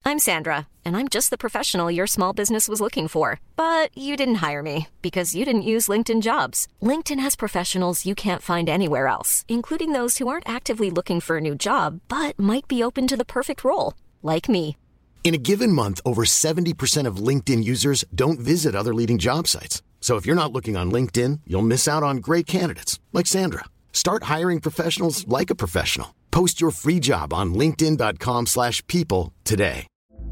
I'm Sandra, and I'm just the professional your small business was looking for. But you didn't hire me because you didn't use LinkedIn Jobs. LinkedIn has professionals you can't find anywhere else, including those who aren't actively looking for a new job, but might be open to the perfect role, like me. In a given month, over 70% of LinkedIn users don't visit other leading job sites. So if you're not looking on LinkedIn, you'll miss out on great candidates like Sandra. Start hiring professionals like a professional. Post your free job on linkedin.com/people today.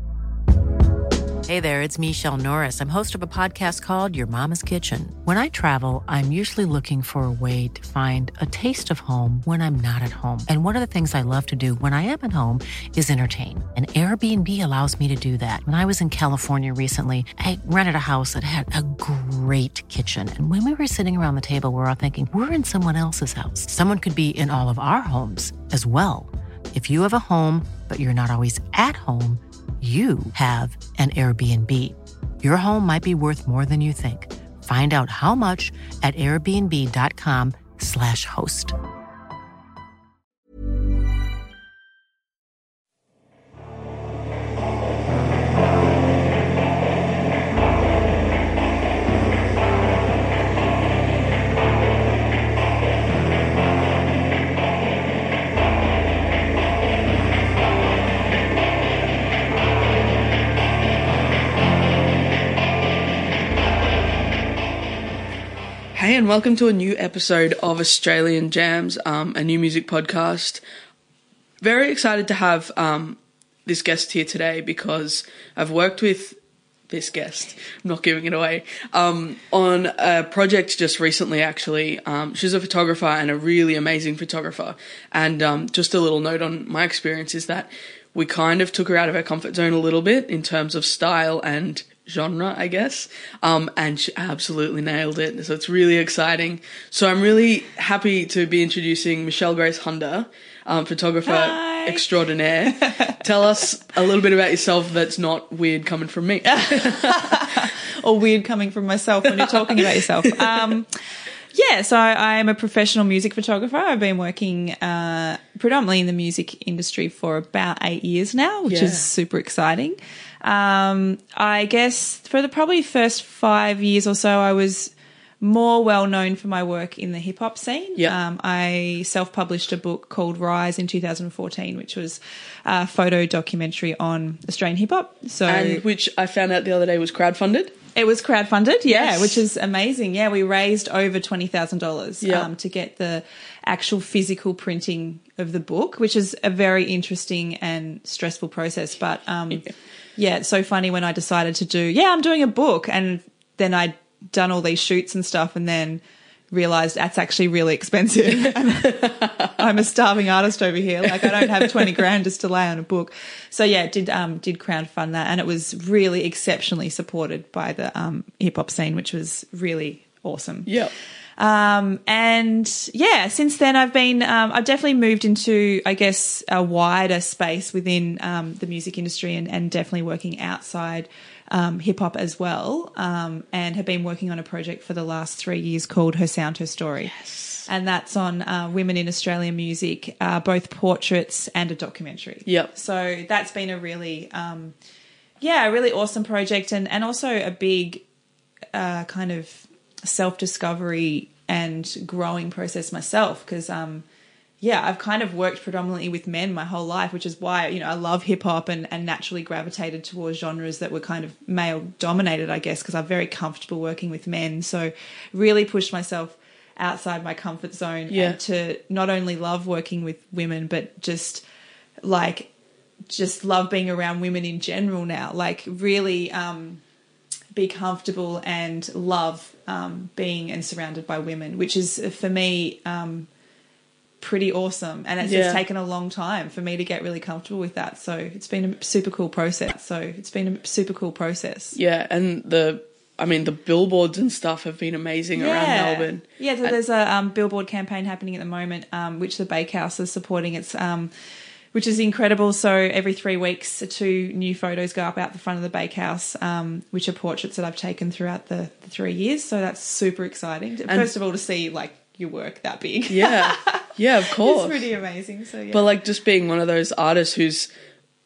Hey there, it's Michelle Norris. I'm host of a podcast called Your Mama's Kitchen. When I travel, I'm usually looking for a way to find a taste of home when I'm not at home. And one of the things I love to do when I am at home is entertain. And Airbnb allows me to do that. When I was in California recently, I rented a house that had a great kitchen. And when we were sitting around the table, we're all thinking, we're in someone else's house. Someone could be in all of our homes as well. If you have a home, but you're not always at home, you have an Airbnb. Your home might be worth more than you think. Find out how much at airbnb.com/host. Hey, and welcome to a new episode of Australian Jams, a new music podcast. Very excited to have this guest here today because I've worked with this guest, I'm not giving it away, on a project just recently, actually. She's a photographer and a really amazing photographer. And just a little note on my experience is that we kind of took her out of her comfort zone a little bit in terms of style and genre, I guess, and she absolutely nailed it, so it's really exciting. So I'm really happy to be introducing Michelle Grace Hunter, photographer extraordinaire. Tell us a little bit about yourself that's not weird coming from me. Or weird coming from myself when you're talking about yourself. So I'm a professional music photographer. I've been working predominantly in the music industry for about 8 years now, which is super exciting. I guess for the probably first 5 years or so, I was more well known for my work in the hip hop scene. I self-published a book called Rise in 2014, which was a photo documentary on Australian hip hop. And which I found out the other day was crowdfunded. It was crowdfunded, which is amazing. Yeah, we raised over $20,000 to get the actual physical printing of the book, which is a very interesting and stressful process. But it's so funny when I decided to do, I'm doing a book, and then I'd done all these shoots and stuff and then realised that's actually really expensive. I'm a starving artist over here. Like, I don't have 20 grand just to lay on a book. So did crowdfund that, and it was really exceptionally supported by the hip hop scene, which was really awesome. Since then I've been, I've definitely moved into, I guess, a wider space within the music industry and definitely working outside hip hop as well, and have been working on a project for the last 3 years called Her Sound, Her Story. And that's on women in Australian music, both portraits and a documentary. So that's been a really, a really awesome project, and also a big kind of self-discovery and growing process myself, because I've kind of worked predominantly with men my whole life, which is why, I love hip hop and naturally gravitated towards genres that were kind of male dominated, I guess, because I'm very comfortable working with men. So really pushed myself outside my comfort zone and to not only love working with women, but just love being around women in general now, like really be comfortable and love being and surrounded by women, which is for me pretty awesome. And it's taken a long time for me to get really comfortable with that. So it's been a super cool process. Yeah, and the billboards and stuff have been amazing around Melbourne. Yeah, so there's a billboard campaign happening at the moment, which the Bakehouse is supporting. It's which is incredible. So every 3 weeks, 2 new photos go up out the front of the Bakehouse, which are portraits that I've taken throughout the 3 years. So that's super exciting. First of all, to see your work that big. Yeah, of course. It's pretty amazing. So But just being one of those artists who's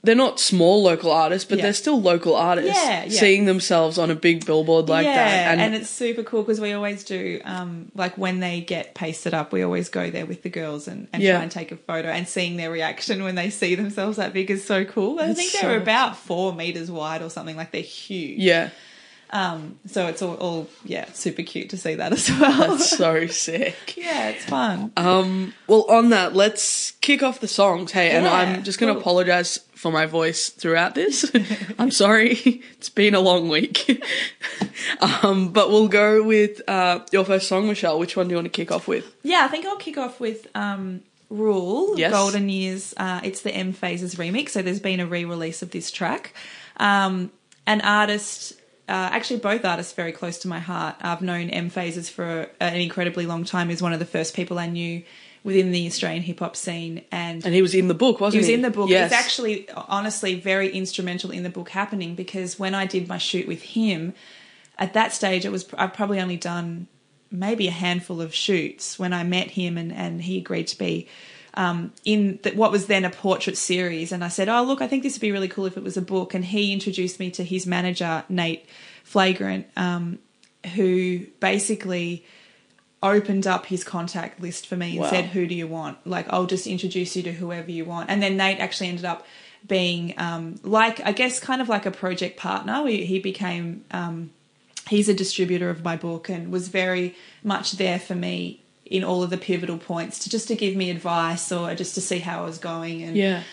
they're not small local artists, but Yeah. they're still local artists Yeah, yeah. seeing themselves on a big billboard like that. And it's super cool because we always do, like when they get pasted up, we always go there with the girls and Yeah. try and take a photo, and seeing their reaction when they see themselves that big is so cool. I It's think so they're about 4 meters wide or something, like they're huge. yeah, So it's all super cute to see that as well. that's so sick. Yeah, it's fun. Well, on that, let's kick off the songs. Hey, and Yeah, I'm just going to cool. apologise for my voice throughout this. I'm sorry. It's been a long week. But we'll go with your first song, Michelle. Which one do you want to kick off with? Yeah, I think I'll kick off with Rule, Yes. Golden Years. It's the M Phases remix, so there's been a re-release of this track. An artist, actually both artists very close to my heart. I've known M Phases for an incredibly long time. He's one of the first people I knew within the Australian hip-hop scene. And And he was in the book, wasn't he he? was in the book. Yes. It's actually, honestly, very instrumental in the book happening, because when I did my shoot with him, at that stage, I've probably only done maybe a handful of shoots when I met him, and he agreed to be in what was then a portrait series. And I said, oh, look, I think this would be really cool if it was a book. And he introduced me to his manager, Nate Flagrant, who basically opened up his contact list for me and Wow. said, who do you want? Like, I'll just introduce you to whoever you want. And then Nate actually ended up being I guess kind of like a project partner. He became, he's a distributor of my book and was very much there for me in all of the pivotal points to give me advice or just to see how I was going. And Yeah.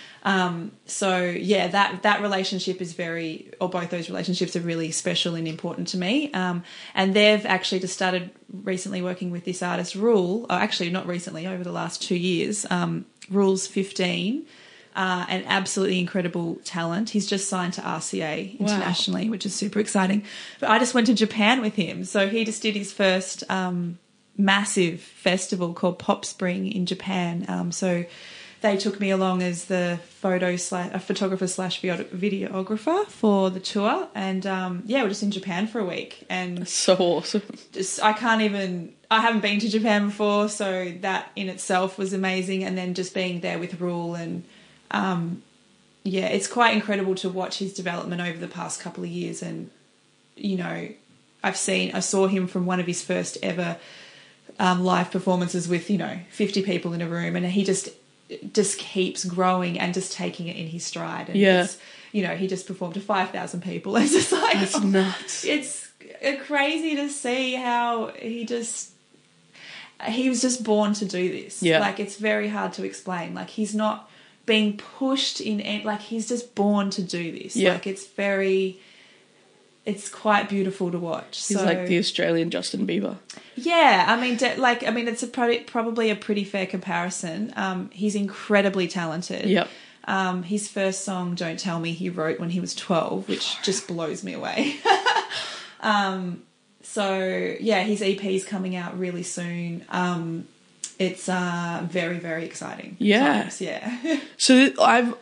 that relationship is both those relationships are really special and important to me. And they've actually just started recently working with this artist, Rule, or actually not recently, over the last 2 years. Rule's 15, an absolutely incredible talent. He's just signed to RCA internationally, which is super exciting. But I just went to Japan with him. So he just did his first massive festival called Pop Spring in Japan. So they took me along as the photographer / videographer for the tour, and we're just in Japan for a week, and So awesome. I haven't been to Japan before, so that in itself was amazing. And then just being there with Rule, and it's quite incredible to watch his development over the past couple of years. And I saw him from one of his first ever live performances with 50 people in a room, and he just keeps growing and just taking it in his stride. And he just performed to 5,000 people. It's just like, It's nuts. It's crazy to see how he was just born to do this. Yeah. Like, it's very hard to explain. Like, he's not being pushed like, he's just born to do this. Yeah. Like, it's quite beautiful to watch. He's so, like the Australian Justin Bieber. yeah, I mean, it's probably a pretty fair comparison. He's incredibly talented. Yep. His first song, Don't Tell Me, he wrote when he was 12, which just blows me away. His EP's coming out really soon. It's very, very exciting. Yeah. times, yeah. So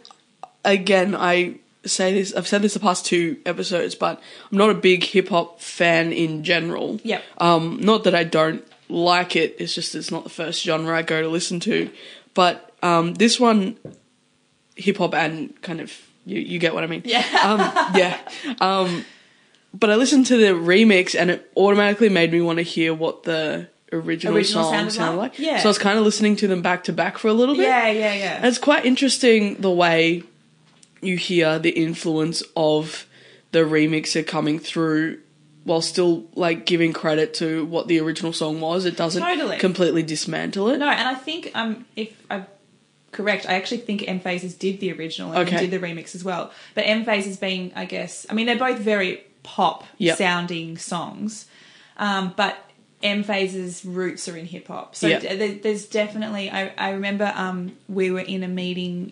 I've said this the past 2 episodes, but I'm not a big hip hop fan in general. Yep. Not that I don't like it, it's just it's not the first genre I go to listen to. But this one, hip hop and kind of you get what I mean. Yeah. But I listened to the remix and it automatically made me want to hear what the original song sounded like. Yeah. So I was kind of listening to them back to back for a little bit. Yeah. And it's quite interesting the way you hear the influence of the remixer coming through while still like giving credit to what the original song was. It doesn't Totally. completely dismantle it. No, and I think if I'm correct, I actually think M Phases did the original and Okay. did the remix as well. But M Phases being, I guess, I mean, they're both very pop Yep. sounding songs, but M Phases' roots are in hip hop. So Yep. there's definitely. I remember we were in a meeting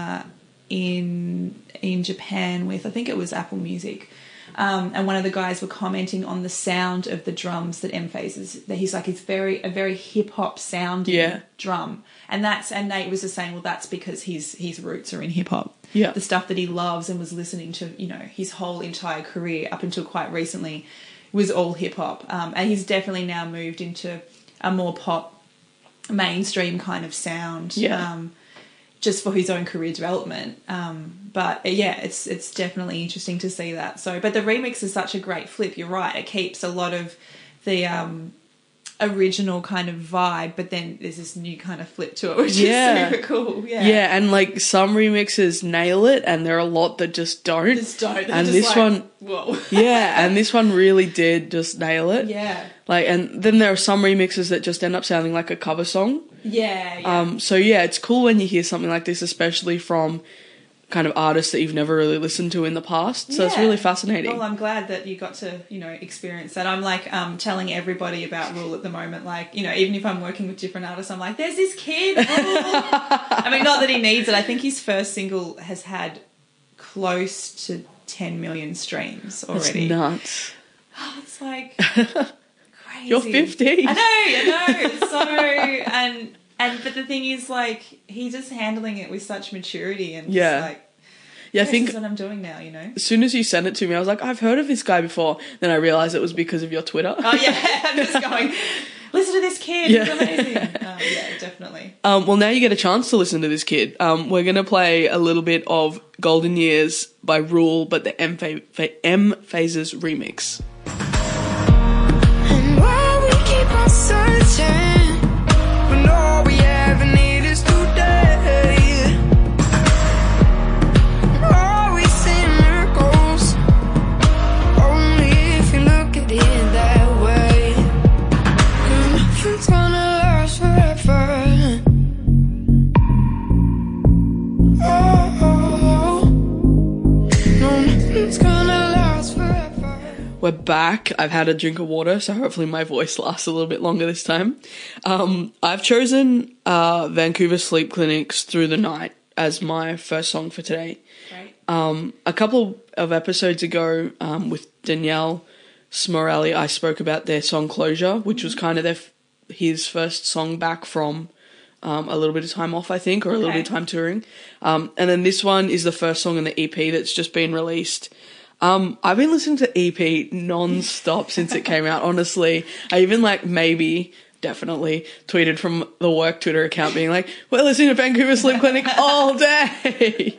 in Japan with, I think it was Apple Music. And one of the guys were commenting on the sound of the drums that M Phases. That he's like, it's a very hip hop sounding drum, and Nate was just saying, well, that's because his roots are in hip hop. Yeah, the stuff that he loves and was listening to, his whole entire career up until quite recently was all hip hop. And he's definitely now moved into a more pop, mainstream kind of sound. Yeah. just for his own career development. But yeah, it's definitely interesting to see that. So, but the remix is such a great flip. You're right. It keeps a lot of the original kind of vibe, but then there's this new kind of flip to it, which is super cool. Yeah, and like some remixes nail it, and there are a lot that just don't. And this one, whoa. Yeah, and this one really did just nail it. Yeah. Like, and then there are some remixes that just end up sounding like a cover song. Yeah. So yeah, it's cool when you hear something like this, especially from kind of artists that you've never really listened to in the past. So it's really fascinating. Well, I'm glad that you got to, experience that. I'm like telling everybody about Rule at the moment. Like, even if I'm working with different artists, I'm like, there's this kid, Rule. I mean, not that he needs it. I think his first single has had close to 10 million streams already. That's nuts. Oh, it's like crazy. You're 50. I know. So, but the thing is, like, he's just handling it with such maturity and just like, yeah, I this think is what I'm doing now, As soon as you sent it to me, I was like, I've heard of this guy before. Then I realised it was because of your Twitter. Oh, yeah. I'm just going, listen to this kid. Yeah. He's amazing. Yeah, definitely. Well, now you get a chance to listen to this kid. We're going to play a little bit of Golden Years by Rule, but the M Phases remix. And while we keep on searching, when all we ever need is today, all we see miracles, only if you look at it that way. Nothing's gonna last forever. Oh, no, nothing's gonna last forever. We're back. I've had a drink of water, so hopefully my voice lasts a little bit longer this time. I've chosen Vancouver Sleep Clinic's Through the Night as my first song for today. Right. A couple of episodes ago, with Danielle Smorelli, I spoke about their song Closure, which was kind of his first song back from a little bit of time off, I think, or a little bit of time touring. And then this one is the first song in the EP that's just been released. I've been listening to EP non-stop since it came out, honestly. I even definitely tweeted from the work Twitter account being like, we're listening to Vancouver Sleep Clinic all day.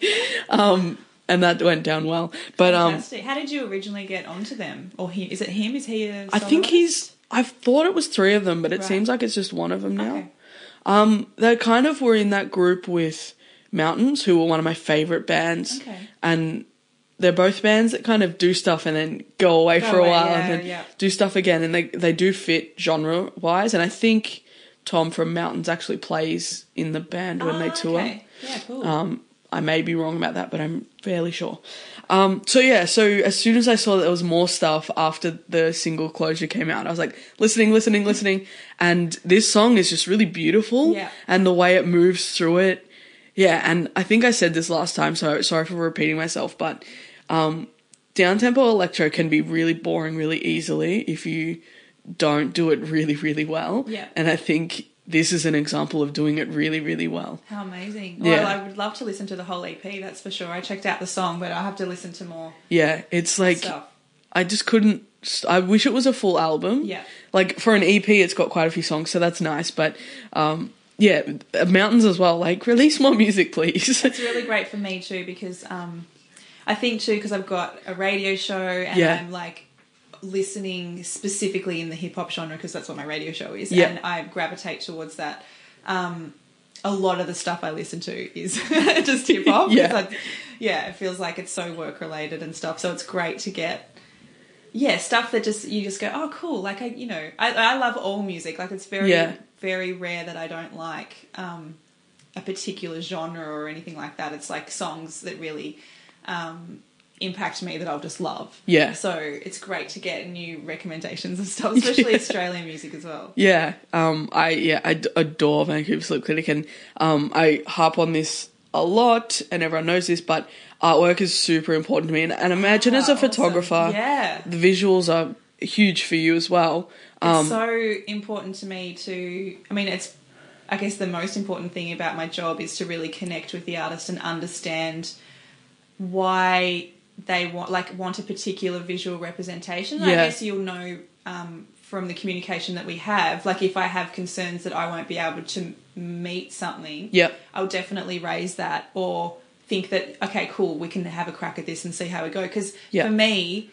And that went down well. But Fantastic. How did you originally get onto them? Or he, is it him? Is he a I think soloist? I thought it was 3 of them, but it seems like it's just one of them now. They kind of were in that group with Mountains, who were one of my favourite bands. Okay. And they're both bands that kind of do stuff and then go away for a while and then do stuff again. And they do fit genre-wise. And I think Tom from Mountains actually plays in the band when they tour. Okay. Yeah, cool. I may be wrong about that, but I'm fairly sure. So as soon as I saw that there was more stuff after the single Closure came out, I was like, listening. And this song is just really beautiful. Yeah. And the way it moves through it. Yeah, and I think I said this last time, so sorry for repeating myself, but down-tempo electro can be really boring really easily if you don't do it really, really well. Yeah. And I think this is an example of doing it really, really well. How amazing. Yeah. Well, I would love to listen to the whole EP, that's for sure. I checked out the song, but I'll have to listen to more Yeah, it's like, stuff. I just couldn't, I wish it was a full album. Yeah. Like, for an EP, it's got quite a few songs, so that's nice, but yeah, Mountains as well, like, release more music, please. It's really great for me too, because I think too, because I've got a radio show and I'm like listening specifically in the hip hop genre because that's what my radio show is, and I gravitate towards that. A lot of the stuff I listen to is just hip hop. It feels like it's so work related and stuff. So it's great to get stuff that you just go, oh cool. Like I love all music. Like it's very rare that I don't like a particular genre or anything like that. It's like songs that really impact me that I'll just love. Yeah. So it's great to get new recommendations and stuff, especially Australian music as well. Yeah. I adore Vancouver Sleep Clinic, and I harp on this a lot, and everyone knows this, but artwork is super important to me. And imagine as a photographer, the visuals are huge for you as well. It's so important to me it's, I guess the most important thing about my job is to really connect with the artist and understand why they want a particular visual representation. I guess you'll know from the communication that we have. Like if I have concerns that I won't be able to meet something, Yep. I'll definitely raise that, or think that, okay, cool, we can have a crack at this and see how we go. Because for me,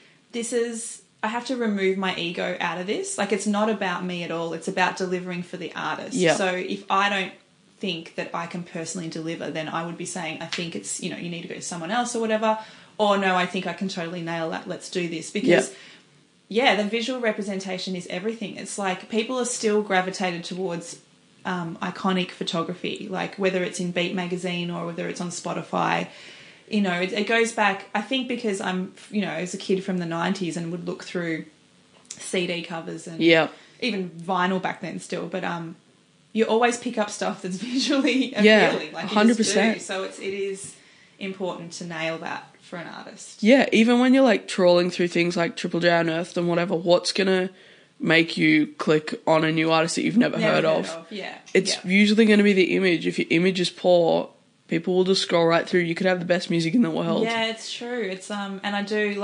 I have to remove my ego out of this. Like it's not about me at all. It's about delivering for the artist. Yep. So if I don't think that I can personally deliver, then I would be saying, I think it's, you need to go to someone else or whatever. Or no, I think I can totally nail that. Let's do this. Because the visual representation is everything. It's like people are still gravitated towards iconic photography, like whether it's in Beat Magazine or whether it's on Spotify. It goes back, I think, because I'm, as a kid from the 90s and would look through CD covers and even vinyl back then still, but you always pick up stuff that's visually appealing. Like 100%. So it is important to nail that for an artist. Yeah, even when you're like trawling through things like Triple J Unearthed and whatever, what's gonna make you click on a new artist that you've never heard of? Yeah. It's usually going to be the image. If your image is poor, people will just scroll right through. You could have the best music in the world. Yeah, it's true. It's and I do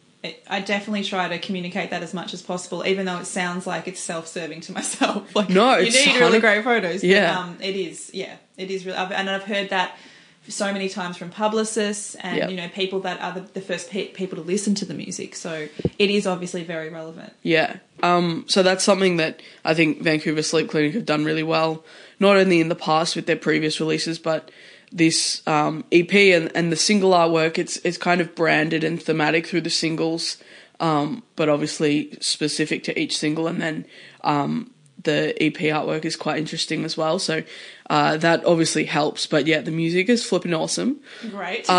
I definitely try to communicate that as much as possible, even though it sounds like it's self-serving to myself. Like, no, you need really great photos. Yeah, but, it is. Yeah, it is really. And I've heard that so many times from publicists and people that are the first people to listen to the music. So it is obviously very relevant. Yeah. So that's something that I think Vancouver Sleep Clinic have done really well, not only in the past with their previous releases, but this EP and the single artwork. It's kind of branded and thematic through the singles, but obviously specific to each single, and then the EP artwork is quite interesting as well. So that obviously helps. But yeah, the music is flipping awesome. Great.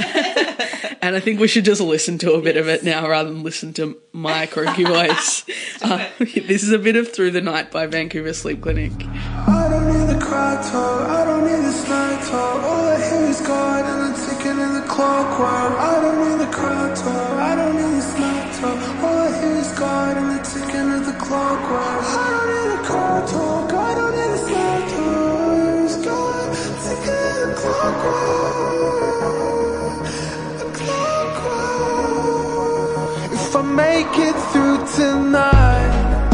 And I think we should just listen to a bit of it now rather than listen to my croaky voice. This is a bit of Through the Night by Vancouver Sleep Clinic. I don't need the crowd talk, I don't need the snack talk. All I hear is God and the ticking in the clockwork. I don't need the crowd talk, I don't need the snack talk. All I hear is God and the ticking of the clockwork. I don't need the crowd talk, I don't need the snack talk. It's God ticking in the clockwork. If I make it through tonight,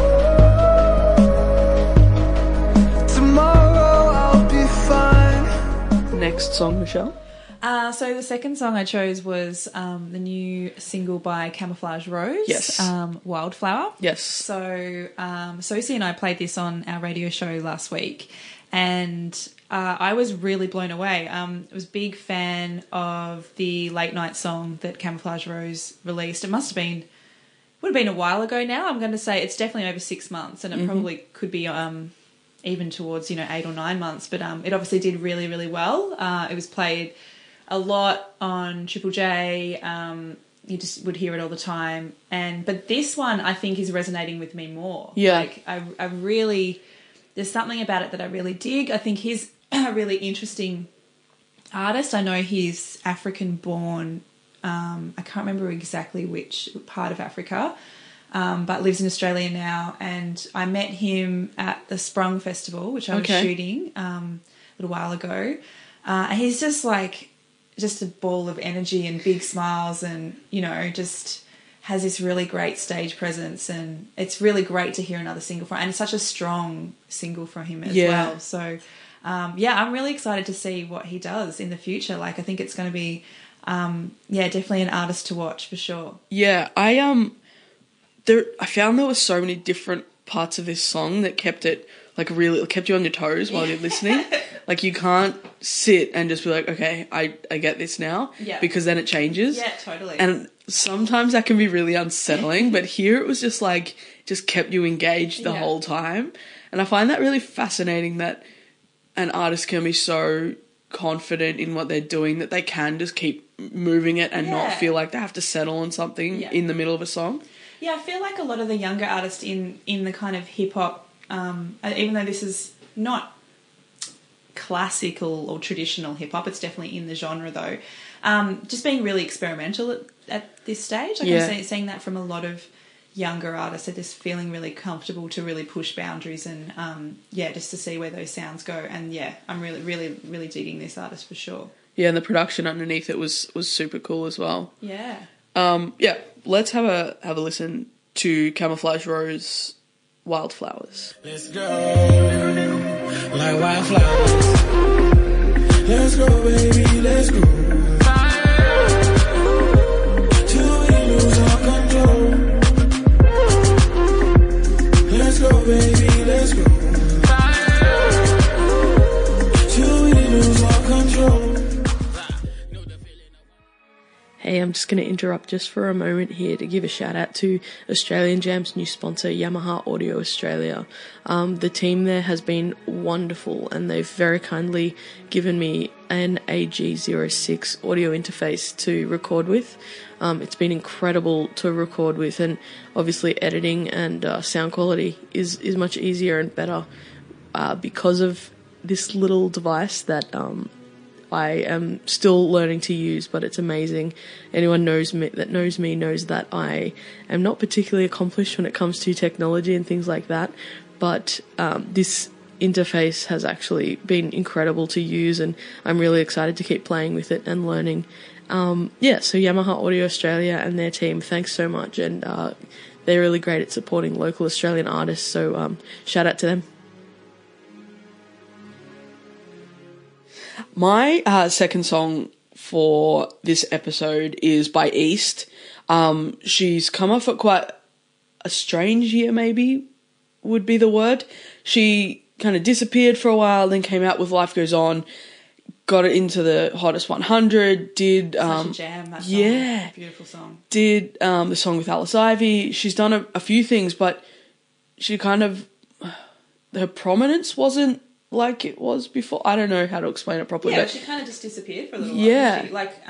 tomorrow I'll be fine. Next song, Michelle? So the second song I chose was the new single by Camouflage Rose. Yes. Wildflower. Yes. So Sosie and I played this on our radio show last week, and I was really blown away. I was a big fan of the late night song that Camouflage Rose released. It would have been a while ago now. I'm going to say it's definitely over 6 months, and it probably could be even towards 8 or 9 months. But it obviously did really, really well. It was played a lot on Triple J. You just would hear it all the time. But this one I think is resonating with me more. Yeah. Like I really, there's something about it that I really dig. I think he's a really interesting artist. I know he's African born. I can't remember exactly which part of Africa, but lives in Australia now. And I met him at the Sprung Festival, which I was shooting a little while ago. And he's just a ball of energy and big smiles, and just has this really great stage presence, and it's really great to hear another single from him, and it's such a strong single from him as well. So I'm really excited to see what he does in the future. Like I think it's going to be definitely an artist to watch for sure. I found there were so many different parts of this song that kept it kept you on your toes while you're listening. Like you can't sit and just be like, okay, I get this now, because then it changes. Yeah, totally. And sometimes that can be really unsettling, but here it was just kept you engaged the whole time. And I find that really fascinating that an artist can be so confident in what they're doing that they can just keep moving it and not feel like they have to settle on something in the middle of a song. Yeah, I feel like a lot of the younger artists in the kind of hip-hop, even though this is not classical or traditional hip-hop, it's definitely in the genre though, just being really experimental at this stage. Like I'm seeing that from a lot of younger artists, are just feeling really comfortable to really push boundaries and just to see where those sounds go. And I'm really, really, really digging this artist for sure. Yeah, and the production underneath it was super cool as well. Yeah. Let's have a listen to Camouflage Rose, Wildflowers. Let's go, like wildflowers. Let's go, baby, let's go. Till we lose our control. Let's go, baby, let's go. Till we lose our control. Hey, I'm just going to interrupt just for a moment here to give a shout out to Australian Jam's new sponsor, Yamaha Audio Australia. The team there has been wonderful, and they've very kindly given me an AG06 audio interface to record with. It's been incredible to record with, and obviously editing and sound quality is much easier and better because of this little device that I am still learning to use, but it's amazing. Anyone knows me knows that I am not particularly accomplished when it comes to technology and things like that, but this interface has actually been incredible to use, and I'm really excited to keep playing with it and learning. So Yamaha Audio Australia and their team, thanks so much, and they're really great at supporting local Australian artists, so shout out to them. My second song for this episode is by East. She's come off at quite a strange year, maybe would be the word. She kind of disappeared for a while, then came out with Life Goes On, got it into the Hottest 100, did... Such a jam, that song. Yeah. Beautiful song. Did the song with Alice Ivy. She's done a few things, but she kind of... her prominence wasn't like it was before. I don't know how to explain it properly. Yeah, but she kind of just disappeared for a little while. Yeah.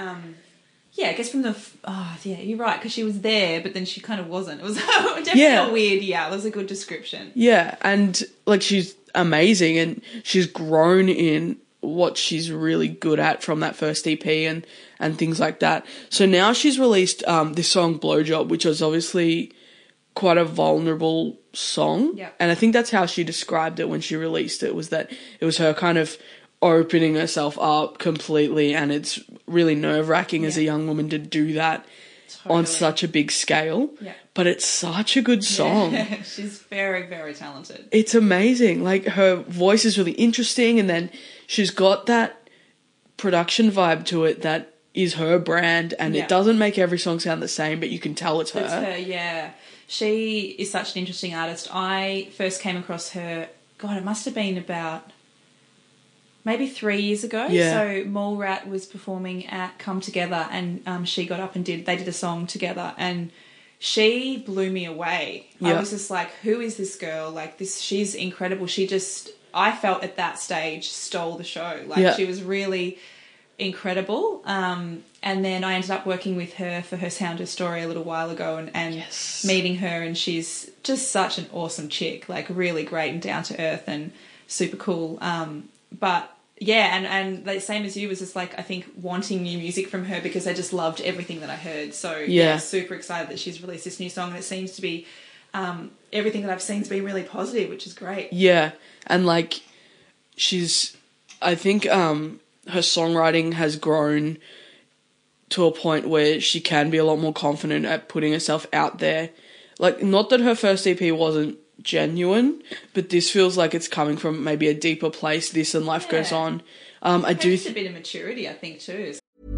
I guess from the... you're right, because she was there, but then she kind of wasn't. It was definitely a weird year. That was a good description. Yeah, and, she's amazing, and she's grown in what she's really good at from that first EP and things like that. So now she's released this song, Blowjob, which was obviously quite a vulnerable song. Yeah. And I think that's how she described it when she released it, was that it was her kind of opening herself up completely, and it's really nerve-wracking as a young woman to do that on such a big scale. Yeah. But it's such a good song. Yeah. She's very, very talented. It's amazing. Her voice is really interesting, and then she's got that production vibe to it that is her brand, and it doesn't make every song sound the same, but you can tell it's her. It's her, yeah. She is such an interesting artist. I first came across her, God, it must have been about maybe 3 years ago. Yeah. So Mallrat was performing at Come Together, and she got up and they did a song together, and she blew me away. Yeah. I was just like, who is this girl? She's incredible. She just, I felt at that stage, stole the show. She was really incredible. And then I ended up working with her for her Sound Her Story a little while ago, and meeting her, and she's just such an awesome chick, really great and down to earth and super cool. But yeah, and the same as you, was just I think wanting new music from her because I just loved everything that I heard. So yeah, super excited that she's released this new song, and it seems to be everything that I've seen has been really positive, which is great. Yeah, and she's, I think her songwriting has grown to a point where she can be a lot more confident at putting herself out there. Not that her first EP wasn't genuine, but this feels like it's coming from maybe a deeper place, this and Life Goes On. It's a bit of maturity, I think, too.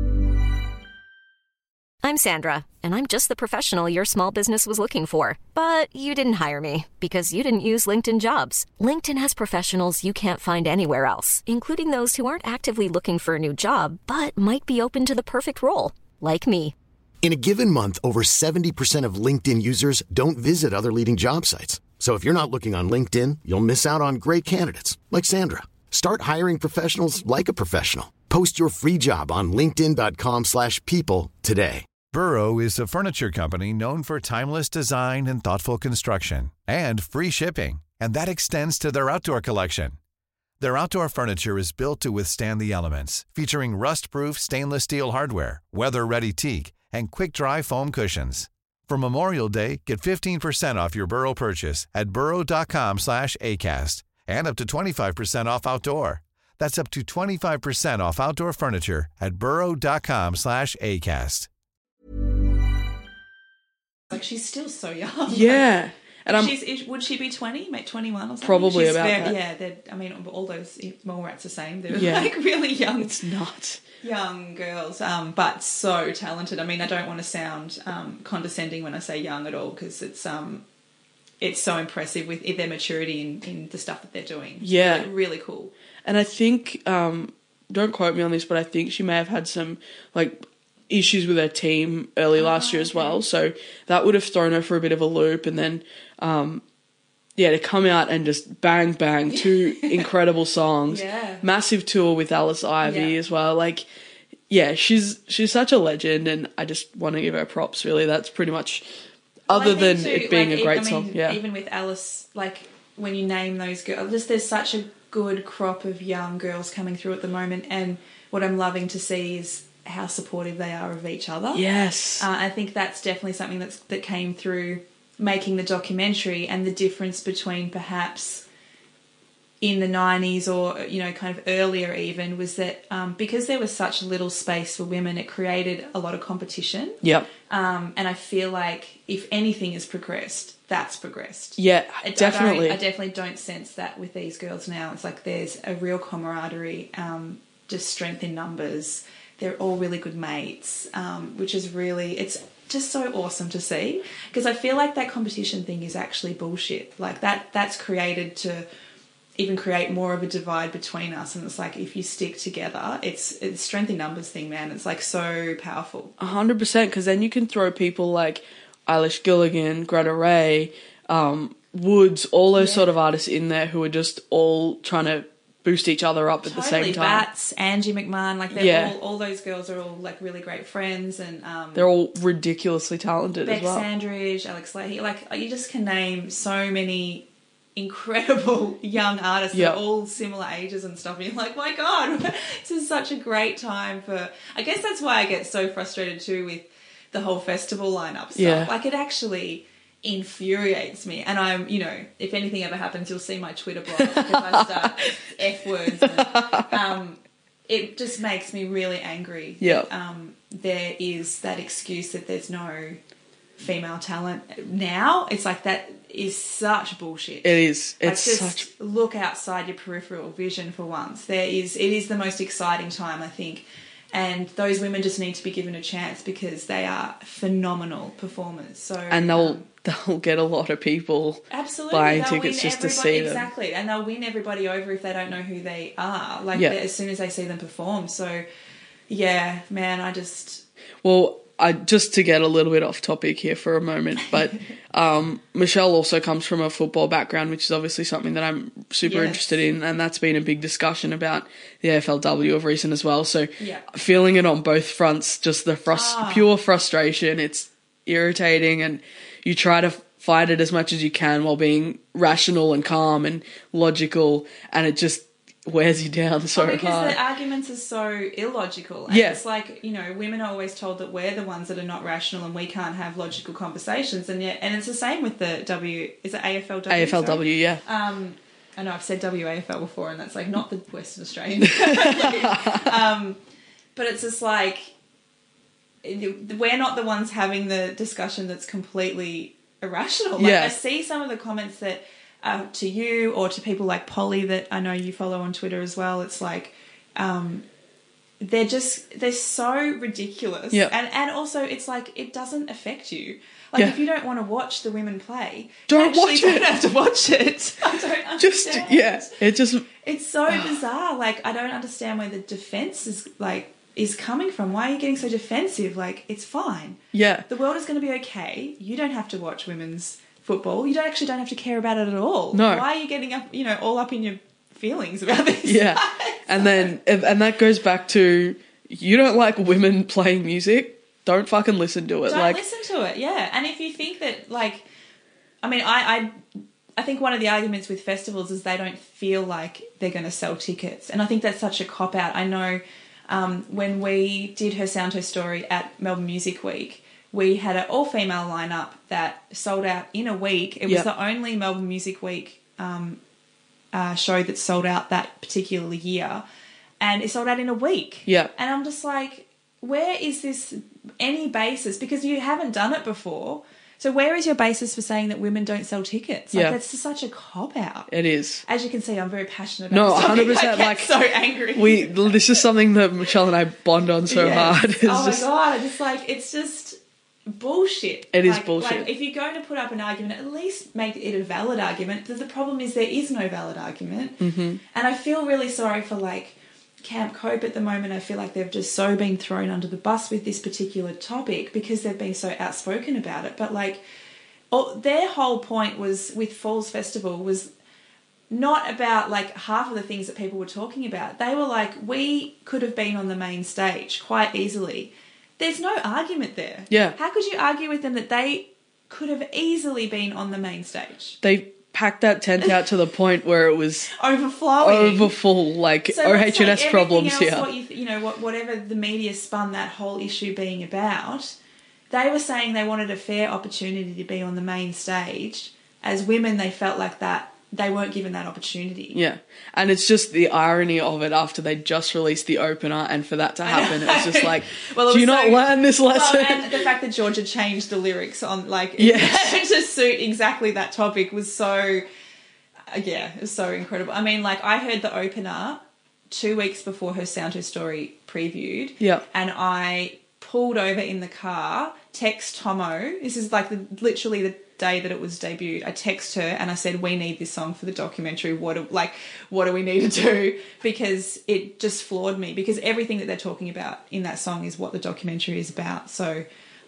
I'm Sandra, and I'm just the professional your small business was looking for. But you didn't hire me because you didn't use LinkedIn Jobs. LinkedIn has professionals you can't find anywhere else, including those who aren't actively looking for a new job, but might be open to the perfect role, like me. In a given month, over 70% of LinkedIn users don't visit other leading job sites. So if you're not looking on LinkedIn, you'll miss out on great candidates like Sandra. Start hiring professionals like a professional. Post your free job on linkedin.com/people today. Burrow is a furniture company known for timeless design and thoughtful construction, and free shipping, and that extends to their outdoor collection. Their outdoor furniture is built to withstand the elements, featuring rust-proof stainless steel hardware, weather-ready teak, and quick-dry foam cushions. For Memorial Day, get 15% off your Burrow purchase at burrow.com/ACAST, and up to 25% off outdoor. That's up to 25% off outdoor furniture at burrow.com/ACAST. she's still so young. Yeah. And would she be 20, 21 or something? Probably she's about that. Yeah, I mean, all those mole rats are the same. They're Yeah. like really young. It's not. Young girls, but so talented. I mean, I don't want to sound condescending when I say young at all, because it's so impressive with their maturity in the stuff that they're doing. Yeah. Really, really cool. And I think, don't quote me on this, but I think she may have had some, like, issues with her team early last year as well. So that would have thrown her for a bit of a loop. And then, to come out and just bang, bang, 2 incredible songs. Yeah. Massive tour with Alice Ivy as well. Like, yeah, she's such a legend, and I just want to give her props, really. That's pretty much, other than it being a great song. Yeah. Even with Alice, like, when you name those girls, there's such a good crop of young girls coming through at the moment, and what I'm loving to see is how supportive they are of each other. Yes. I think that's definitely something that came through making the documentary, and the difference between perhaps in the 90s or, you know, kind of earlier even, was that because there was such little space for women, it created a lot of competition. Yep. And I feel like if anything has progressed, that's progressed. Yeah, definitely. I definitely don't sense that with these girls now. It's like there's a real camaraderie, just strength in numbers. They're all really good mates, which is really, it's just so awesome to see, because I feel like that competition thing is actually bullshit. Like that's created to even create more of a divide between us, and it's like, if you stick together, it's strength in numbers thing, man. It's like so powerful. 100%, because then you can throw people like Eilish Gilligan, Greta Ray, Woods, all those sort of artists in there who are just all trying to boost each other up at the same time. Bats, Angie McMahon, like they're all those girls are all like really great friends, and they're all ridiculously talented as well. Beck Sandridge, Alex Leahy, like you just can name so many incredible young artists that are all similar ages and stuff, and you're like, my God, this is such a great time for, I guess that's why I get so frustrated too with the whole festival lineup stuff. Like, it actually infuriates me, and I'm, you know, if anything ever happens, you'll see my Twitter blog, because I start F words, and it just makes me really angry that, there is that excuse that there's no female talent now. It's like, that is such bullshit. It is. It's like, such. Just look outside your peripheral vision for once. It is the most exciting time, I think. And those women just need to be given a chance, because they are phenomenal performers. So, and they'll get a lot of people buying tickets just to see them. Exactly, and they'll win everybody over if they don't know who they are. Like, as soon as they see them perform. So, yeah, man, I just... Well, just to get a little bit off topic here for a moment, but Michelle also comes from a football background, which is obviously something that I'm super interested in, and that's been a big discussion about the AFLW of recent as well. So feeling it on both fronts, just the pure frustration. It's irritating, and you try to fight it as much as you can while being rational and calm and logical, and it just wears you down so hard. Because the arguments are so illogical. And it's like, you know, women are always told that we're the ones that are not rational and we can't have logical conversations. And it's the same with the is it AFLW? AFLW, sorry? Yeah. I know I've said WAFL before, and that's like not the Western Australian. But it's just like, we're not the ones having the discussion that's completely irrational. Like, I see some of the comments that to you or to people like Polly that I know you follow on Twitter as well. It's like they're so ridiculous. And also it's like, it doesn't affect you. Like, if you don't want to watch the women play, don't watch it. You don't have to watch it. I don't understand. It's so bizarre. Like, I don't understand where the defense is coming from. Why are you getting so defensive? Like, it's fine. Yeah. The world is going to be okay. You don't have to watch women's football. You don't have to care about it at all. No. Why are you getting up, all up in your feelings about this? Yeah. And that goes back to, you don't like women playing music, don't fucking listen to it. Don't listen to it, yeah. And if you think that, like, I mean, I think one of the arguments with festivals is they don't feel like they're going to sell tickets. And I think that's such a cop-out. I know when we did Her Sound, Her Story at Melbourne Music Week, we had an all-female lineup that sold out in a week. It was the only Melbourne Music Week show that sold out that particular year, and it sold out in a week. Yeah. And I'm just like, where is this any basis? Because you haven't done it before. So where is your basis for saying that women don't sell tickets? Like, that's just such a cop-out. It is. As you can see, I'm very passionate about this. 100%. I get so angry. This is something that Michelle and I bond on so hard. My God. It's just bullshit. It is bullshit. Like, if you're going to put up an argument, at least make it a valid argument. The problem is there is no valid argument. Mm-hmm. And I feel really sorry for, like, Camp Cope at the moment. I feel like they've just so been thrown under the bus with this particular topic because they've been so outspoken about it. But like, their whole point was with Falls Festival was not about like half of the things that people were talking about. They were like, we could have been on the main stage quite easily. There's no argument there. Yeah. How could you argue with them that they could have easily been on the main stage? They packed that tent out to the point where it was overflowing, overfull, like so OH&S like problems else, here. Whatever the media spun that whole issue being about, they were saying they wanted a fair opportunity to be on the main stage. As women, they felt like that they weren't given that opportunity. Yeah, and it's just the irony of it after they just released the opener, and for that to happen, it was just like, do you not learn this lesson? Well, and the fact that Georgia changed the lyrics on to suit exactly that topic was so, it was so incredible. I mean, like, I heard the opener 2 weeks before her Sound Her Story previewed, and I pulled over in the car, text Tomo. This is like literally the day that it was debuted. I text her and I said, we need this song for the documentary. What do we need to do? Because it just floored me, because everything that they're talking about in that song is what the documentary is about. So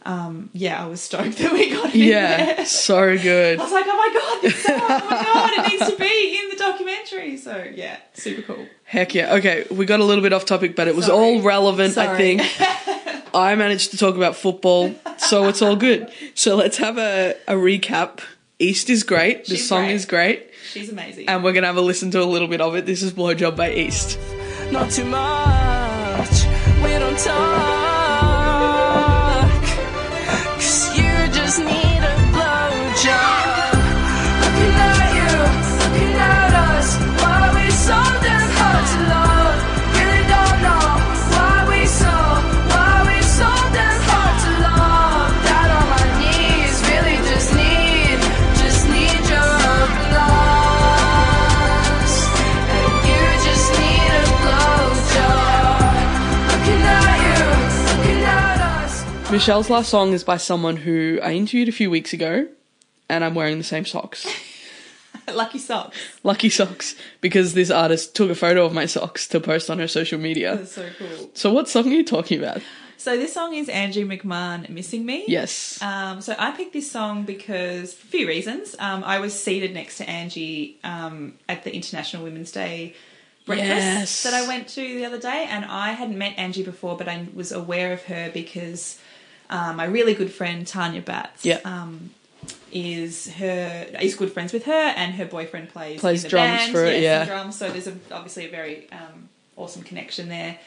I was stoked that we got it in there. So good. I was like, oh my God, this song, oh my God, it needs to be in the documentary. So yeah, super cool. Heck yeah. Okay, we got a little bit off topic, but it was all relevant, I think. I managed to talk about football, so it's all good. So let's have a recap. East is great. The song is great. She's amazing. And we're going to have a listen to a little bit of it. This is Blowjob by East. Not too much, we don't talk, 'cause you just need a blowjob. Looking at you, looking at us, why we so damn hard to love. Really don't know why we so damn hard to love. Down on my knees, really just need your applause. And you just need a blowjob. Looking at you, looking at us. Michelle's last song is by someone who I interviewed a few weeks ago, and I'm wearing the same socks. Lucky socks. Lucky socks, because this artist took a photo of my socks to post on her social media. That's so cool. So what song are you talking about? So this song is Angie McMahon, Missing Me. Yes. So I picked this song because, for a few reasons. I was seated next to Angie at the International Women's Day breakfast that I went to the other day, and I hadn't met Angie before, but I was aware of her because my really good friend Tanya Batts is good friends with her, and her boyfriend plays in the drums band. for it. Yeah, drums. So there's obviously a very awesome connection there.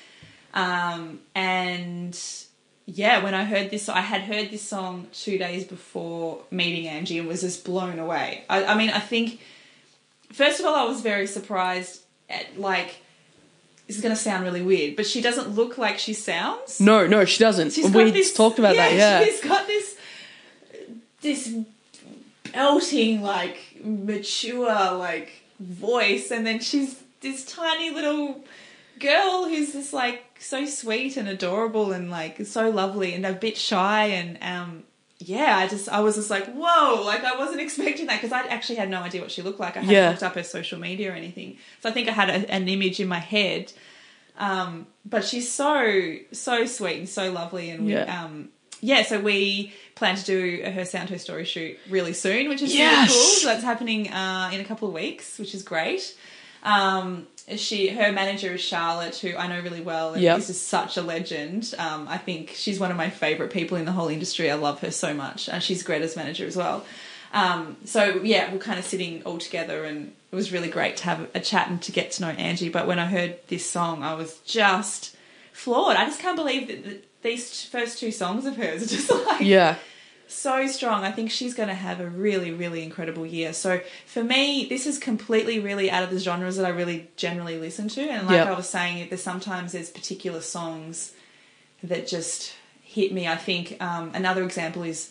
And yeah, when I heard this, I had heard this song 2 days before meeting Angie and was just blown away. I mean, I think, first of all, I was very surprised at, like, this is going to sound really weird, but she doesn't look like she sounds. No, she doesn't. We talked about that, yeah. She's got this belting, like, mature, like, voice, and then she's this tiny little girl who's just, like, so sweet and adorable and, like, so lovely and a bit shy, and I was just like, whoa, like, I wasn't expecting that, because I actually had no idea what she looked like. I hadn't looked up her social media or anything, so I think I had an image in my head, but she's so sweet and so lovely, and so we plan to do her Sound Her Story shoot really soon, which is really cool. So that's happening in a couple of weeks, which is great. Her manager is Charlotte, who I know really well, and is just such a legend. I think she's one of my favourite people in the whole industry. I love her so much, and she's Greta's manager as well. We're kind of sitting all together, and it was really great to have a chat and to get to know Angie. But when I heard this song, I was just floored. I just can't believe that these first two songs of hers are just like so strong. I think she's going to have a really, really incredible year. So for me, this is completely really out of the genres that I really generally listen to. And like I was saying, there's particular songs that just hit me. I think another example is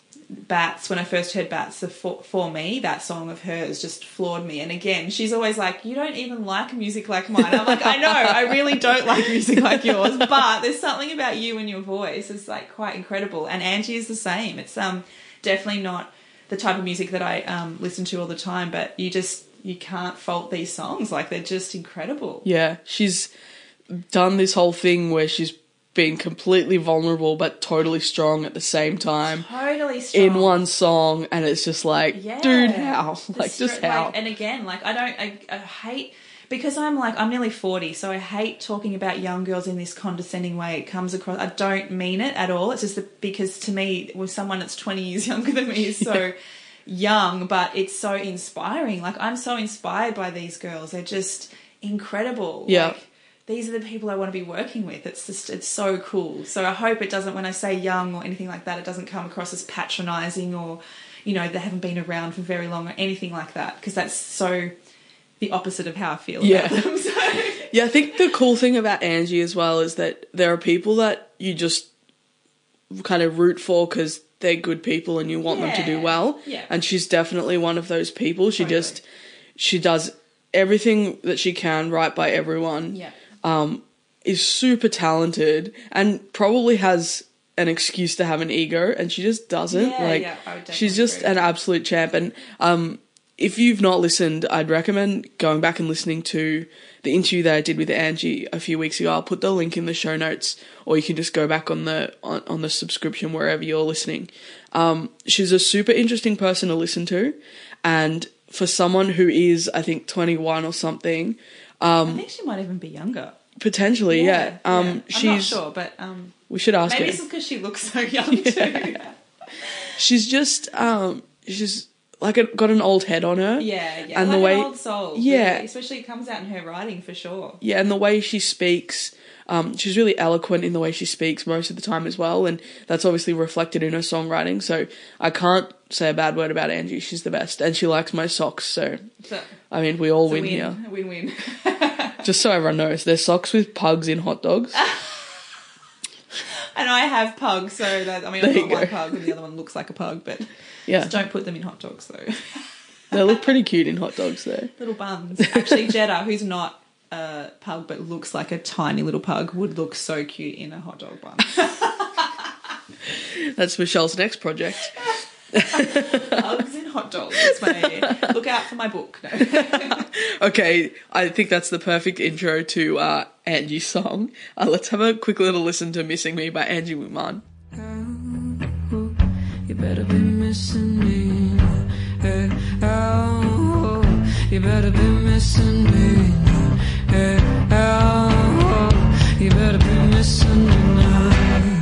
Bats, when I first heard Bats, For Me, that song of hers just floored me. And again, she's always like, you don't even like music like mine. I'm like, I know, I really don't like music like yours, but there's something about you and your voice. It's like quite incredible. And Angie is the same. It's definitely not the type of music that I listen to all the time, but you can't fault these songs. Like, they're just incredible. Yeah, she's done this whole thing where she's being completely vulnerable but totally strong at the same time. Totally strong. In one song, and it's just like, dude, how? Like, just how? Like, and again, like, I hate, because I'm nearly 40, so I hate talking about young girls in this condescending way. It comes across, I don't mean it at all. It's just because to me, with someone that's 20 years younger than me is so young, but it's so inspiring. Like, I'm so inspired by these girls. They're just incredible. Yeah. Like, these are the people I want to be working with. It's so cool. So I hope it doesn't, when I say young or anything like that, it doesn't come across as patronising or, you know, they haven't been around for very long or anything like that, because that's so the opposite of how I feel about them. So. Yeah, I think the cool thing about Angie as well is that there are people that you just kind of root for because they're good people and you want them to do well. Yeah. And she's definitely one of those people. She does everything that she can right by everyone. Yeah. Is super talented and probably has an excuse to have an ego, and she just doesn't. I would definitely she's just agree. an absolute champ. And if you've not listened, I'd recommend going back and listening to the interview that I did with Angie a few weeks ago. I'll put the link in the show notes, or you can just go back on the subscription wherever you're listening. She's a super interesting person to listen to, and for someone who is, I think, 21 or something. I think she might even be younger. Potentially, yeah. I'm not sure, but we should ask her. maybe it's because she looks so young too. She's just she's like got an old head on her. Yeah. And like the way, an old soul. yeah, really. Especially it comes out in her writing for sure. Yeah, and the way she speaks, she's really eloquent in the way she speaks most of the time as well, and that's obviously reflected in her songwriting. So I can't say a bad word about Angie. She's the best, and she likes my socks. So I mean, we all win here. Win-win. Just so everyone knows, there's socks with pugs in hot dogs. And I have pugs, so that, I mean, I've got one pug and the other one looks like a pug, but just don't put them in hot dogs though. They look pretty cute in hot dogs though. Little buns. Actually, Jeddah, who's not a pug but looks like a tiny little pug, would look so cute in a hot dog bun. That's Michelle's next project. Pugs in hot dogs. Look out for my book. No. Okay, I think that's the perfect intro to Angie's song. Let's have a quick little listen to Missing Me by Angie Wuman. You better be missing me. Hey, oh, you better be missing me. Hey, oh, you better be missing me now.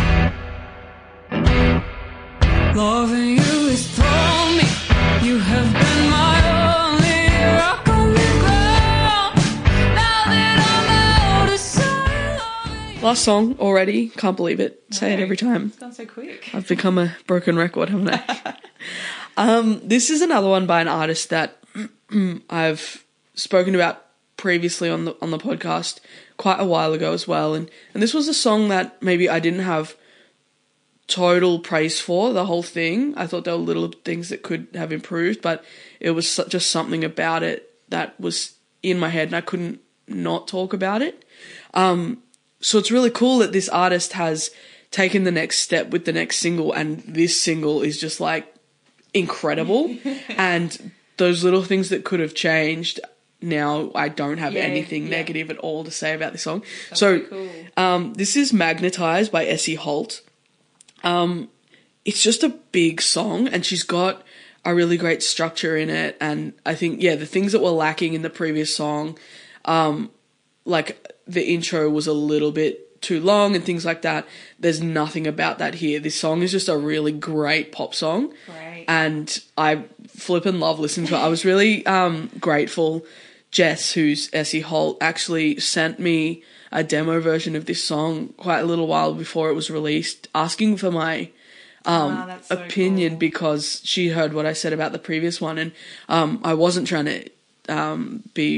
Loving you is for me. You have been my only rock on the ground. Now that I'm out of sight. Last song already. Can't believe it. Say it every time. It's gone so quick. I've become a broken record, haven't I? This is another one by an artist that I've spoken about previously on the podcast quite a while ago as well. And this was a song that maybe I didn't have total praise for the whole thing. I thought there were little things that could have improved, but it was just something about it that was in my head and I couldn't not talk about it. So it's really cool that this artist has taken the next step with the next single, and this single is just like incredible. And those little things that could have changed, now I don't have anything negative at all to say about this song. That's so cool. This is Magnetized by Essie Holt. It's just a big song, and she's got a really great structure in it. And I think, the things that were lacking in the previous song, like the intro was a little bit too long and things like that. There's nothing about that here. This song is just a really great pop song. Right. And I flippin' love listening to it. I was really grateful. Jess, who's Essie Holt, actually sent me a demo version of this song quite a little while before it was released, asking for my that's so opinion cool. because she heard what I said about the previous one, and I wasn't trying to be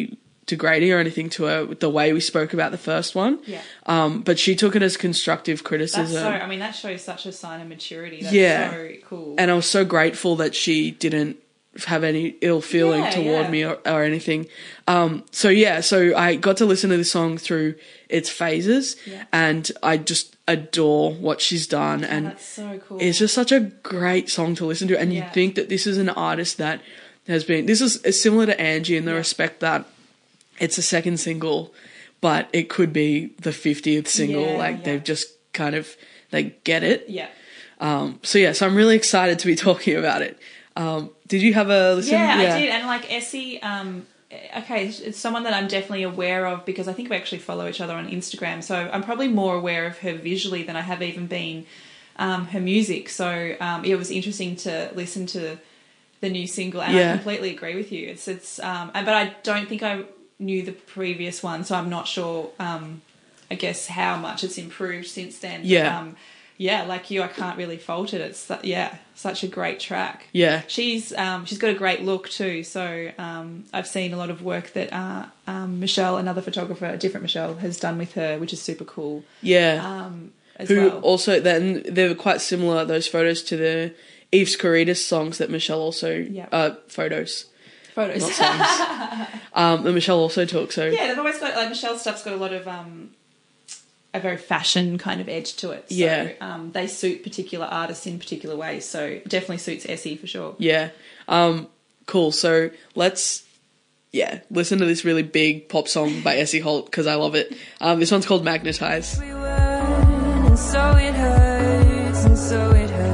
degrading or anything to her with the way we spoke about the first one. Yeah. But she took it as constructive criticism. That shows such a sign of maturity. That's so cool. And I was so grateful that she didn't have any ill feeling toward me or anything. So I got to listen to this song through its phases, and I just adore what she's done. And that's so cool. It's just such a great song to listen to. And you'd think that this is an artist that this is similar to Angie in the respect that it's a second single, but it could be the 50th single. They've just kind of, they get it. Yeah. So I'm really excited to be talking about it. Did you have a listen? Yeah, I did. And like Essie, it's someone that I'm definitely aware of because I think we actually follow each other on Instagram. So I'm probably more aware of her visually than I have even been her music. So it was interesting to listen to the new single, and I completely agree with you. But I don't think I knew the previous one, so I'm not sure. I guess how much it's improved since then. Yeah. Like you, I can't really fault it. It's such a great track. Yeah, she's got a great look too. So I've seen a lot of work that Michelle, another photographer, a different Michelle, has done with her, which is super cool. Yeah, also then they're quite similar, those photos, to the Eves Caritas songs that Michelle also photos. Not songs. That Michelle also took. So yeah, they've always got Michelle's stuff's got a lot of a very fashion kind of edge to it. So they suit particular artists in particular ways. So it definitely suits Essie for sure. Yeah. Cool. So let's listen to this really big pop song by Essie Holt because I love it. This one's called Magnetize. We were, and so it hurts, and so it hurts.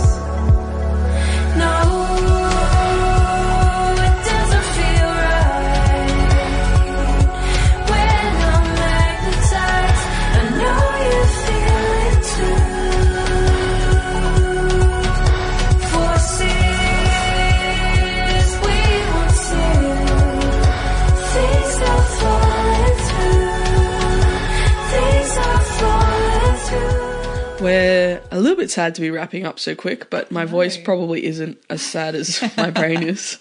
We're a little bit sad to be wrapping up so quick, but my voice probably isn't as sad as my brain is.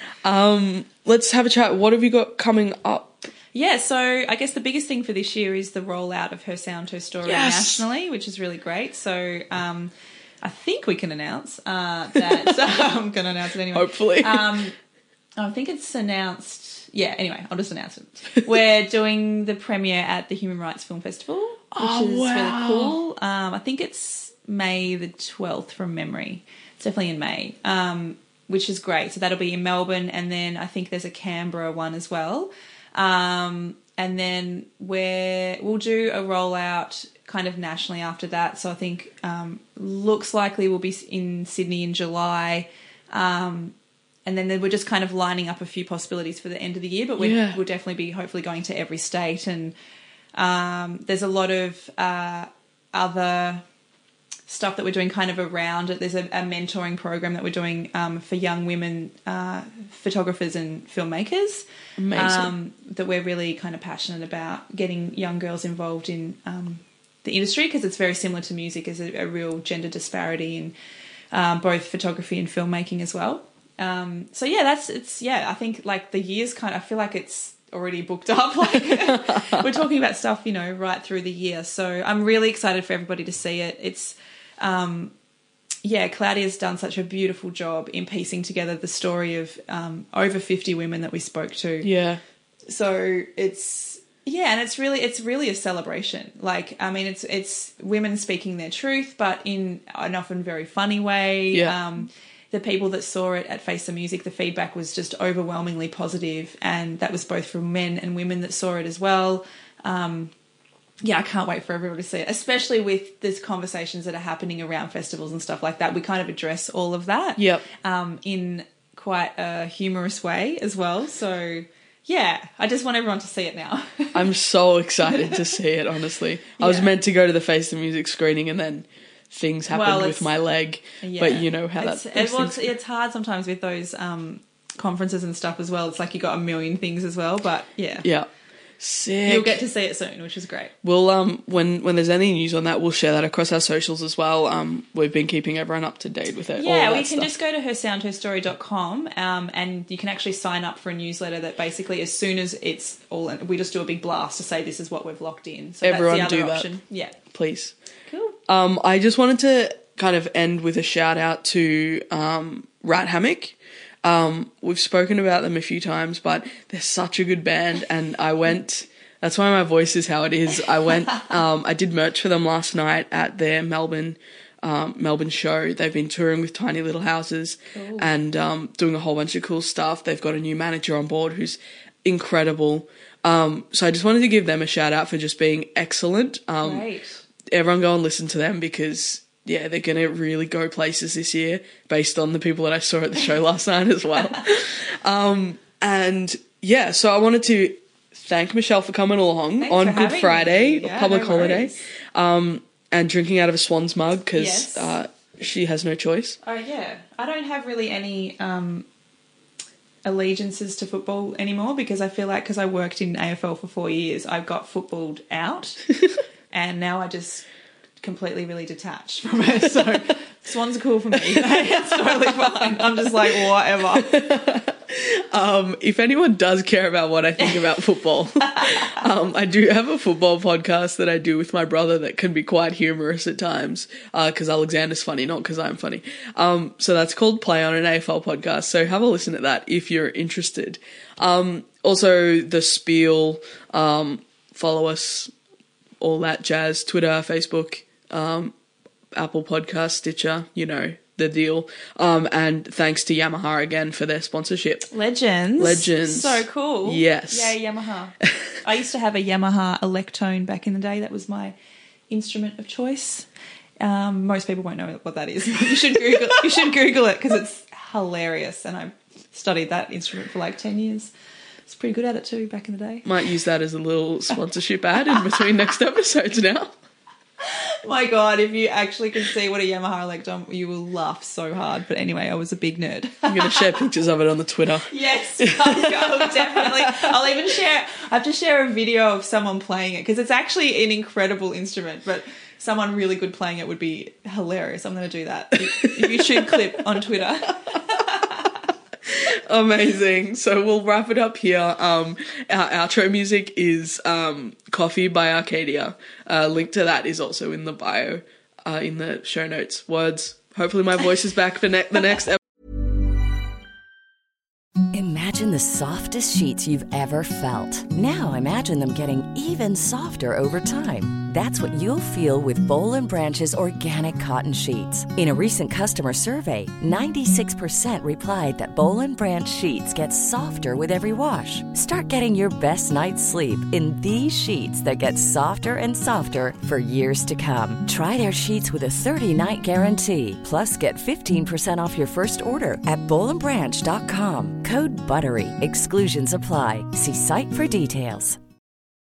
Let's have a chat. What have you got coming up? Yeah, so I guess the biggest thing for this year is the rollout of Her Sound, Her Story nationally, which is really great. So I think we can announce that. So I'm going to announce it anyway. Hopefully. I think it's announced. Yeah, anyway, I'll just announce it. We're doing the premiere at the Human Rights Film Festival, which is really cool. I think it's May the 12th from memory. It's definitely in May, which is great. So that'll be in Melbourne, and then I think there's a Canberra one as well. And then we'll do a rollout kind of nationally after that. So I think looks likely we'll be in Sydney in July. And then we're just kind of lining up a few possibilities for the end of the year, but we'll definitely be hopefully going to every state. And there's a lot of other stuff that we're doing kind of around it. There's a mentoring program that we're doing for young women photographers and filmmakers. Amazing. That we're really kind of passionate about getting young girls involved in the industry, because it's very similar to music. There's a real gender disparity in both photography and filmmaking as well. So yeah, I think like the year's I feel like it's already booked up. Like we're talking about stuff, right through the year. So I'm really excited for everybody to see it. It's, Claudia's done such a beautiful job in piecing together the story of, over 50 women that we spoke to. Yeah. So it's really a celebration. Like, I mean, it's women speaking their truth, but in an often very funny way. Yeah. The people that saw it at Face the Music, the feedback was just overwhelmingly positive, and that was both from men and women that saw it as well. I can't wait for everyone to see it, especially with these conversations that are happening around festivals and stuff like that. We kind of address all of that in quite a humorous way as well. So, yeah, I just want everyone to see it now. I'm so excited to see it, honestly. I was meant to go to the Face the Music screening and then things happened with my leg, but you know how it's hard sometimes with those conferences and stuff as well. It's like you got a million things as well, but yeah. Sick. You'll get to see it soon, which is great. We'll when there's any news on that, we'll share that across our socials as well. We've been keeping everyone up to date with it. Yeah, we can just go to hersoundherstory.com and you can actually sign up for a newsletter that basically as soon as it's all, we just do a big blast to say this is what we've locked in. So everyone that's the do other that. option. Yeah. Please. Cool. I just wanted to kind of end with a shout out to Rat Hammock. We've spoken about them a few times, but they're such a good band, and that's why my voice is how it is. I did merch for them last night at their Melbourne show. They've been touring with Tiny Little Houses and doing a whole bunch of cool stuff. They've got a new manager on board who's incredible. So I just wanted to give them a shout out for just being excellent. Great. Everyone go and listen to them because they're going to really go places this year based on the people that I saw at the show last night as well. So I wanted to thank Michelle for coming along. Thanks on for Good having Friday, me. Yeah, public no holiday, worries. and drinking out of a Swans mug because Yes. she has no choice. Oh, yeah. I don't have really any allegiances to football anymore because I feel like because I worked in AFL for 4 years, I got footballed out and now I just completely really detached from it. So Swans are cool for me. It's totally fine. I'm just like, whatever. If anyone does care about what I think about football, I do have a football podcast that I do with my brother that can be quite humorous at times because Alexander's funny, not because I'm funny. So that's called Play On, an AFL podcast. So have a listen to that if you're interested. Also, The Spiel, follow us, all that jazz, Twitter, Facebook, Apple Podcast, Stitcher, you know, the deal. And thanks to Yamaha again for their sponsorship. Legends. So cool. Yes. Yay, Yamaha. I used to have a Yamaha Electone back in the day. That was my instrument of choice. Most people won't know what that is. You should Google it because it's hilarious. And I studied that instrument for like 10 years. I was pretty good at it too back in the day. Might use that as a little sponsorship ad in between next episodes now. My God, if you actually can see what a Yamaha Electron, you will laugh so hard. But anyway, I was a big nerd. I'm going to share pictures of it on the Twitter. Yes, I'll definitely. I'll even share. I have to share a video of someone playing it because it's actually an incredible instrument. But someone really good playing it would be hilarious. I'm going to do that. YouTube clip on Twitter. Amazing. So we'll wrap it up here. Our outro music is Coffee by Arcadia. Link to that is also in the bio, in the show notes. Words. Hopefully my voice is back for the next episode. Imagine the softest sheets you've ever felt. Now imagine them getting even softer over time. That's what you'll feel with Boll & Branch's organic cotton sheets. In a recent customer survey, 96% replied that Boll & Branch sheets get softer with every wash. Start getting your best night's sleep in these sheets that get softer and softer for years to come. Try their sheets with a 30-night guarantee. Plus, get 15% off your first order at bollandbranch.com. Code BUTTERY. Exclusions apply. See site for details.